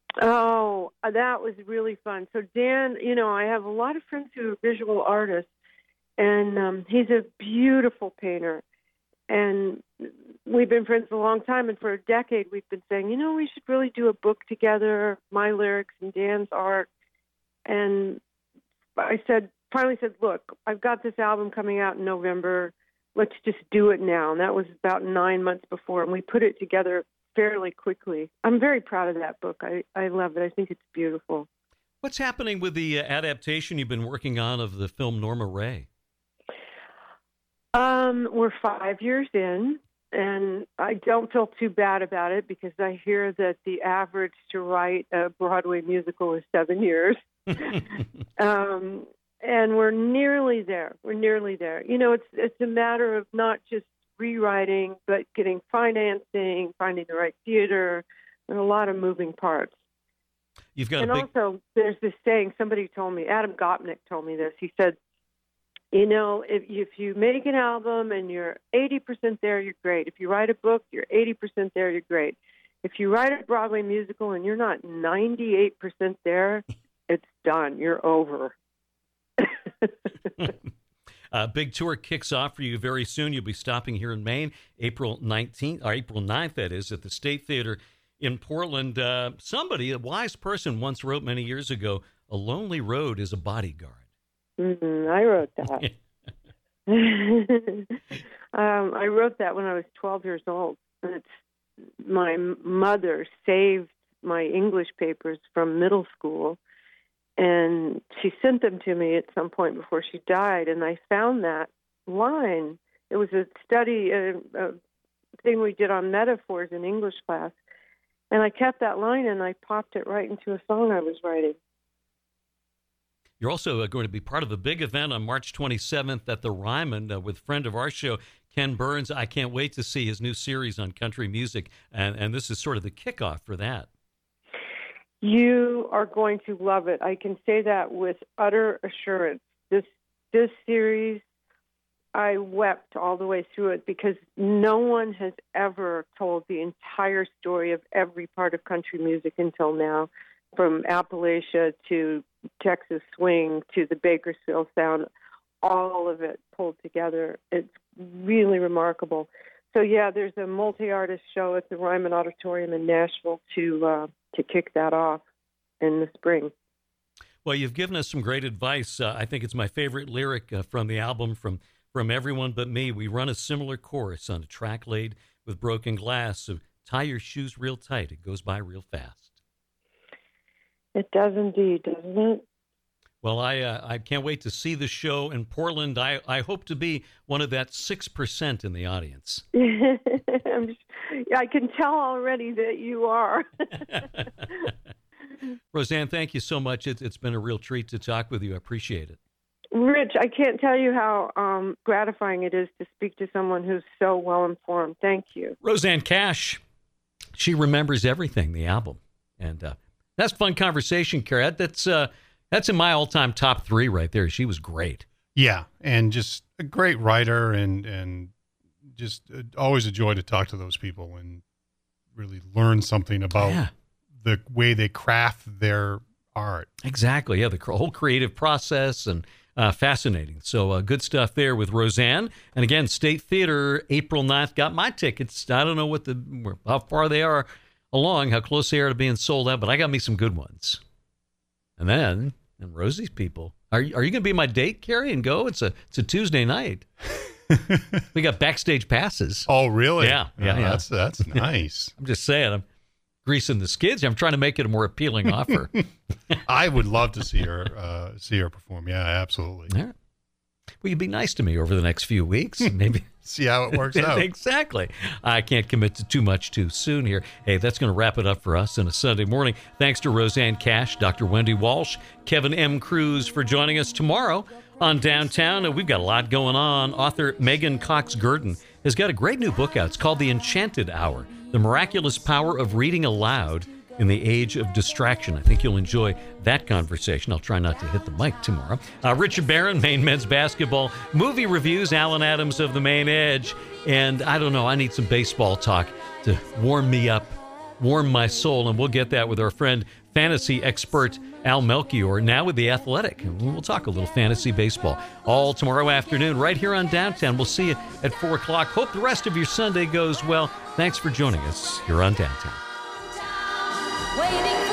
Oh, that was really fun. So Dan, you know, I have a lot of friends who are visual artists, and um, he's a beautiful painter. And we've been friends a long time, and for a decade we've been saying, you know, we should really do a book together, my lyrics and Dan's art. And I said, finally said, look, I've got this album coming out in November. Let's just do it now. And that was about nine months before, and we put it together fairly quickly. I'm very proud of that book. I, I love it. I think it's beautiful. What's happening with the uh, adaptation you've been working on of the film Norma Ray? Um, we're five years in, and I don't feel too bad about it because I hear that the average to write a Broadway musical is seven years. um, and we're nearly there. We're nearly there. You know, it's it's a matter of not just rewriting, but getting financing, finding the right theater. There are a lot of moving parts. You've got and a big... also, there's this saying, somebody told me, Adam Gopnik told me this. He said, you know, if, if you make an album and you're eighty percent there, you're great. If you write a book, you're eighty percent there, you're great. If you write a Broadway musical and you're not ninety-eight percent there, it's done. You're over. uh, big tour kicks off for you very soon. You'll be stopping here in Maine, April nineteenth, or April ninth, that is, at the State Theater in Portland. Uh, somebody, a wise person, once wrote many years ago, "A lonely road is a bodyguard." Mm-hmm, I wrote that. um, I wrote that when I was twelve years old. And it's, my mother saved my English papers from middle school, and she sent them to me at some point before she died, and I found that line. It was a study, a, a thing we did on metaphors in English class, and I kept that line, and I popped it right into a song I was writing. You're also uh, going to be part of a big event on March twenty-seventh at the Ryman uh, with friend of our show, Ken Burns. I can't wait to see his new series on country music, and, and this is sort of the kickoff for that. You are going to love it. I can say that with utter assurance. This this series, I wept all the way through it because no one has ever told the entire story of every part of country music until now, from Appalachia to Texas swing to the Bakersfield sound, all of it pulled together. It's really remarkable. So yeah, there's a multi-artist show at the Ryman Auditorium in Nashville to uh, to kick that off in the spring. Well, you've given us some great advice. Uh, I think it's my favorite lyric uh, from the album, from from Everyone But Me. We run a similar chorus on a track laid with broken glass. So tie your shoes real tight. It goes by real fast. It does indeed, doesn't it? Well, I uh, I can't wait to see the show in Portland. I, I hope to be one of that six percent in the audience. I'm just, I can tell already that you are. Roseanne, thank you so much. It's, it's been a real treat to talk with you. I appreciate it. Rich, I can't tell you how um, gratifying it is to speak to someone who's so well informed. Thank you. Roseanne Cash, she remembers everything, the album. And uh, that's fun conversation, Carrie. That's uh, that's in my all-time top three right there. She was great. Yeah, and just a great writer, and and just uh, always a joy to talk to those people and really learn something about yeah. the way they craft their art. Exactly. Yeah, the whole creative process, and uh, fascinating. So uh, good stuff there with Roseanne. And again, State Theater, April ninth. Got my tickets. I don't know what the how far they are along, how close they are to being sold out, but I got me some good ones. And then, and Rosie's people, are you, are you going to be my date, Carrie, and go? It's a it's a Tuesday night. We got backstage passes. Oh, really? Yeah, yeah, oh, yeah. That's that's nice. I'm just saying, I'm greasing the skids. I'm trying to make it a more appealing offer. I would love to see her uh, see her perform. Yeah, absolutely. Yeah. Well, you'd be nice to me over the next few weeks, maybe. See how it works out. Exactly. I can't commit to too much too soon here. Hey, that's going to wrap it up for us on a Sunday morning. Thanks to Roseanne Cash, Doctor Wendy Walsh, Kevin M. Cruz for joining us tomorrow on Downtown. And we've got a lot going on. Author Megan Cox Gurdon has got a great new book out. It's called The Enchanted Hour, The Miraculous Power of Reading Aloud in the Age of Distraction. I think you'll enjoy that conversation. I'll try not to hit the mic tomorrow. Uh, Richard Barron, Maine men's basketball. Movie reviews, Alan Adams of the Maine Edge. And I don't know, I need some baseball talk to warm me up, warm my soul. And we'll get that with our friend, fantasy expert Al Melchior, now with The Athletic. And we'll talk a little fantasy baseball all tomorrow afternoon right here on Downtown. We'll see you at four o'clock. Hope the rest of your Sunday goes well. Thanks for joining us here on Downtown. Waiting